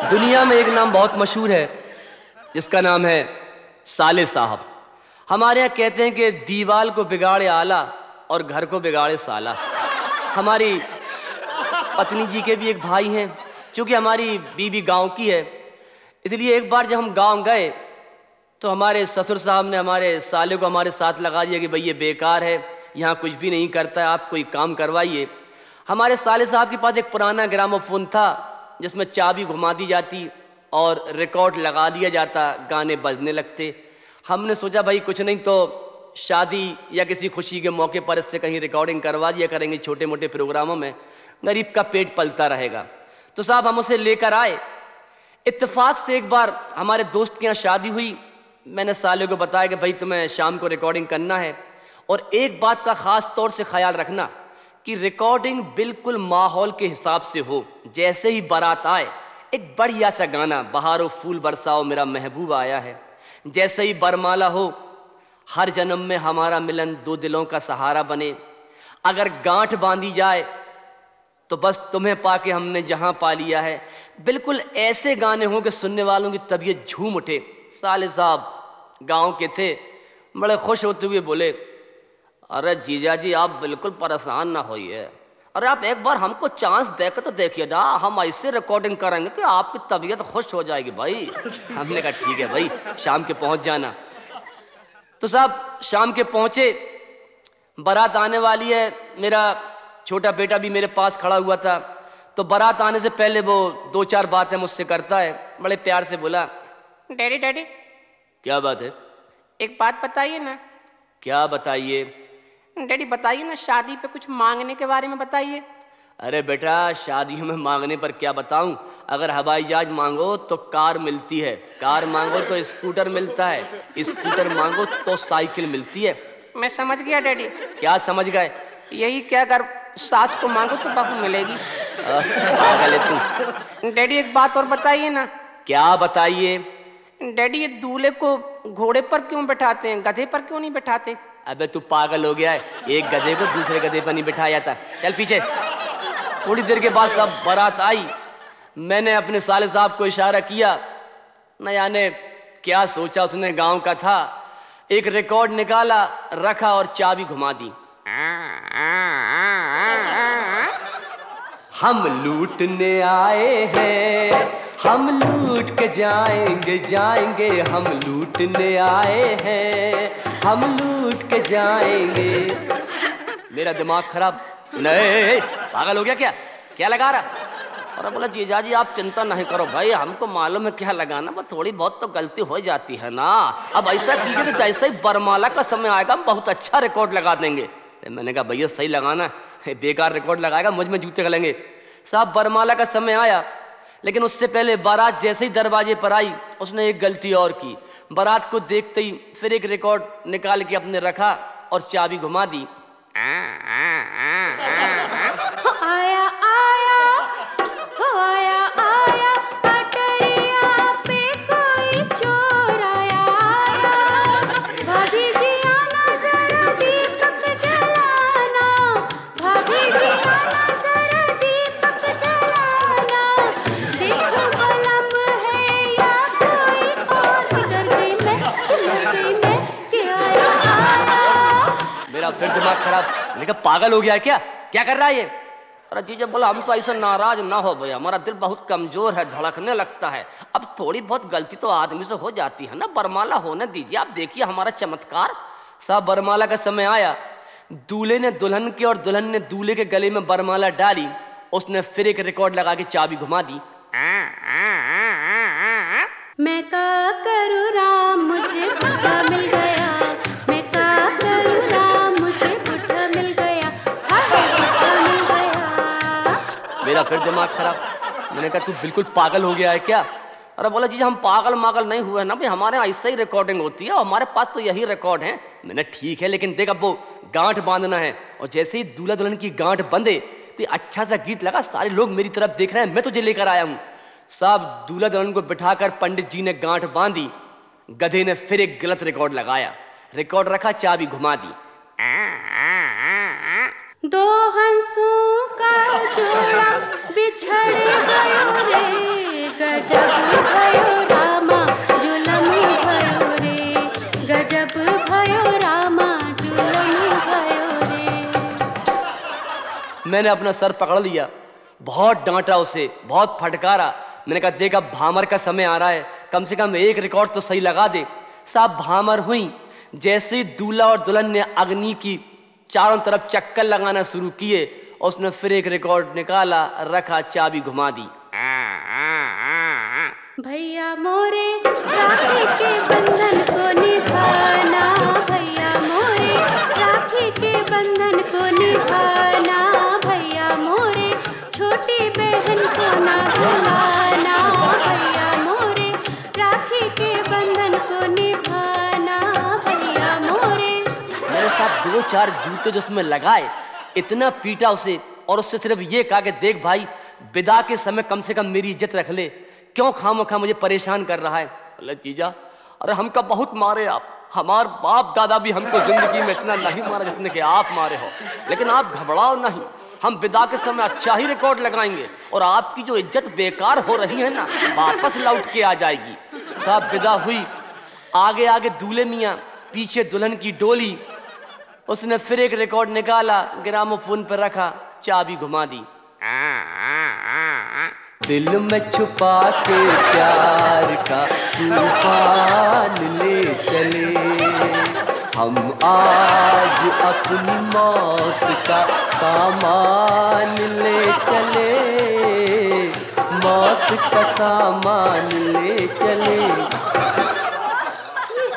दुनिया में एक नाम बहुत मशहूर है जिसका नाम है साले साहब। हमारे यहाँ कहते हैं कि दीवाल को बिगाड़े आला और घर को बिगाड़े साला। हमारी पत्नी जी के भी एक भाई हैं, चूँकि हमारी बीवी गांव की है, इसलिए एक बार जब हम गांव गए तो हमारे ससुर साहब ने हमारे साले को हमारे साथ लगा दिया कि भाई ये बेकार है, यहाँ कुछ भी नहीं करता है, आप कोई काम करवाइए। हमारे साले साहब के पास एक पुराना ग्रामोफोन था जिसमें चाबी घुमा दी जाती और रिकॉर्ड लगा दिया जाता, गाने बजने लगते। हमने सोचा भाई कुछ नहीं तो शादी या किसी खुशी के मौके पर इससे कहीं रिकॉर्डिंग करवा दिया करेंगे, छोटे मोटे प्रोग्रामों में गरीब का पेट पलता रहेगा। तो साहब हम उसे लेकर आए। इत्तेफाक से एक बार हमारे दोस्त के यहाँ शादी हुई। मैंने साले को बताया कि भाई तुम्हें शाम को रिकॉर्डिंग करना है और एक बात का ख़ास तौर से ख्याल रखना कि रिकॉर्डिंग बिल्कुल माहौल के हिसाब से हो। जैसे ही बारात आए एक बढ़िया सा गाना, बहारो फूल बरसाओ मेरा महबूब आया है। जैसे ही बरमाला हो, हर जन्म में हमारा मिलन दो दिलों का सहारा बने। अगर गांठ बांधी जाए तो बस तुम्हें पाके हमने जहां पा लिया है। बिल्कुल ऐसे गाने हों कि सुनने वालों की तबीयत झूम उठे। साले साहब गांव के थे, बड़े खुश होते हुए बोले, अरे जीजा जी आप बिल्कुल परेशान ना होइए, अरे आप एक बार हमको चांस देकर तो देखिए ना, हम ऐसे रिकॉर्डिंग करेंगे कि आपकी तबीयत खुश हो जाएगी भाई। हमने कहा ठीक है भाई, शाम के पहुंच जाना। तो साहब शाम के पहुंचे, बारात आने वाली है। मेरा छोटा बेटा भी मेरे पास खड़ा हुआ था। तो बारात आने से पहले वो दो चार बातें मुझसे करता है। बड़े प्यार से बोला, डैडी डैडी क्या बात है? एक बात बताइए ना। क्या बताइए? डैडी बताइए ना, शादी पे कुछ मांगने के बारे में बताइए। अरे बेटा शादियों में मांगने पर क्या बताऊं? अगर हवाई जहाज मांगो तो कार मिलती है, कार मांगो तो स्कूटर मिलता है, स्कूटर मांगो तो साइकिल मिलती है। मैं समझ गया डैडी। क्या समझ गए? यही क्या, अगर सास को मांगो तो बहू मिलेगी। पागल है तू। डैडी एक बात और बताइए ना। क्या बताइए? डैडी ये दूल्हे को घोड़े पर क्यों बैठाते हैं, गधे पर क्यों नहीं बैठाते? अबे तू पागल हो गया है, एक गधे को दूसरे गधे पर नहीं बिठाया जाता। चल पीछे। थोड़ी देर के बाद सब बारात आई। मैंने अपने साले साहब को इशारा किया, न जाने क्या सोचा उसने, गांव का था। एक रिकॉर्ड निकाला, रखा और चाबी घुमा दी। हम लूटने आए हैं, हम लूट के जाएंगे जाएंगे, हम लूटने आए हैं, हम लूट के जाएंगे। मेरा दिमाग खराब। नहीं पागल हो गया क्या? क्या लगा रहा? और बोला जीजा जी आप चिंता नहीं करो भाई, हमको मालूम है क्या लगाना, बस थोड़ी बहुत तो गलती हो जाती है ना। अब ऐसा कीजिए कि जैसे ही बरमाला का समय आएगा हम बहुत अच्छा रिकॉर्ड लगा देंगे। मैंने कहा भैया सही लगाना, बेकार रिकॉर्ड लगाएगा मुझ में जूते गलेंगे। साहब बरमाला का समय आया, लेकिन उससे पहले बारात जैसे ही दरवाजे पर आई उसने एक गलती और की। बारात को देखते ही फिर एक रिकॉर्ड निकाल के अपने रखा और चाबी घुमा दी। आया आया आया आया पटरिया पे कोई चोर आया आया, भाभी जी आना जरा दीपक जलाना, भाभी जी आना जरा दीपक जलाना, देखो बल्ब है या कोई और, डर गई मैं कि आया आया। मेरा फिर दिमाग खराब। मैंने कहा पागल हो गया है क्या? क्या कर रहा है ये? अरे जीजा बोला हम तो ऐसा नाराज ना हो भैया, हमारा दिल बहुत कमजोर है, धड़कने लगता है। अब थोड़ी बहुत गलती तो आदमी से हो जाती है ना, बरमाला होने दीजिए, आप देखिए हमारा चमत्कार। साहब बरमाला का समय आया, दूल्हे ने दुल्हन के और दुल्हन ने दूल्हे के गले में बरमाला डाली। उसने फिर एक रिकॉर्ड लगा के चाबी घुमा दी। मैं क्या करूँ राम मुझे पुट्ठा मिल गया, मैं क्या करूँ राम मुझे पुट्ठा मिल गया, हाय पुट्ठा मिल गया। मेरा फिर दिमाग खराब। मैंने कहा तू बिल्कुल पागल हो गया है क्या? अरे बोला जी हम पागल मागल नहीं हुए ना भाई, हमारे यहाँ ऐसा ही रिकॉर्डिंग होती है, हमारे पास तो यही रिकॉर्ड है। मैंने ठीक है, लेकिन देख अब वो गांठ बांधना है, और जैसे ही दूल्हा दुल्हन की गांठ बंधे कोई अच्छा सा गीत लगा, सारे लोग मेरी तरफ देख रहे हैं, मैं तुझे लेकर आया हूँ। साहब दूल्हा दुल्हन को बिठाकर पंडित जी ने गांठ बांधी। गधे ने फिर एक गलत रिकॉर्ड लगाया, रिकॉर्ड रखा, चाबी घुमा दी। दो हंसों का जोड़ा बिछड़ गयो रे, गजब मैंने अपना सर पकड़ लिया, बहुत डांटा उसे, बहुत फटकारा। मैंने कहा देख अब भामर का समय आ रहा है, कम से कम एक रिकॉर्ड तो सही लगा दे। साहब भामर हुई, जैसे ही दूल्हा और दुल्हन ने अग्नि की चारों तरफ चक्कर लगाना शुरू किए, और उसने फिर एक रिकॉर्ड निकाला, रखा, चाबी घुमा दी। भैया मोरे राखी के बंधन को निभाना, भैया मोरे राखी के बंधन को निभाना, भैया मोरे छोटी बहन को ना भुलाना, भैया मोरे राखी के बंधन को निभाना, भैया मोरे। मैंने साहब 2-4 जूते जो उसमें लगाए, इतना पीटा उसे, और उससे सिर्फ ये कहा कि देख भाई विदा के समय कम से कम मेरी इज्जत रख ले, क्यों खामखा मुझे परेशान कर रहा है। बोले जीजा अरे हमका बहुत मारे आप, हमार बाप दादा भी हमको जिंदगी में इतना नहीं मारा जितने कि आप मारे हो, लेकिन आप घबराओ नहीं, हम विदा के समय अच्छा ही रिकॉर्ड लगाएंगे और आपकी जो इज्जत बेकार हो रही है ना वापस लौट के आ जाएगी। साहब विदा हुई, आगे आगे दूल्हे मियाँ, पीछे दुल्हन की डोली। उसने फिर एक रिकॉर्ड निकाला, ग्रामोफोन पर रखा, चाबी घुमा दी। दिल में छुपा के प्यार का तूफान ले चले, हम आज अपनी मौत का सामान ले चले, मौत का सामान ले चले।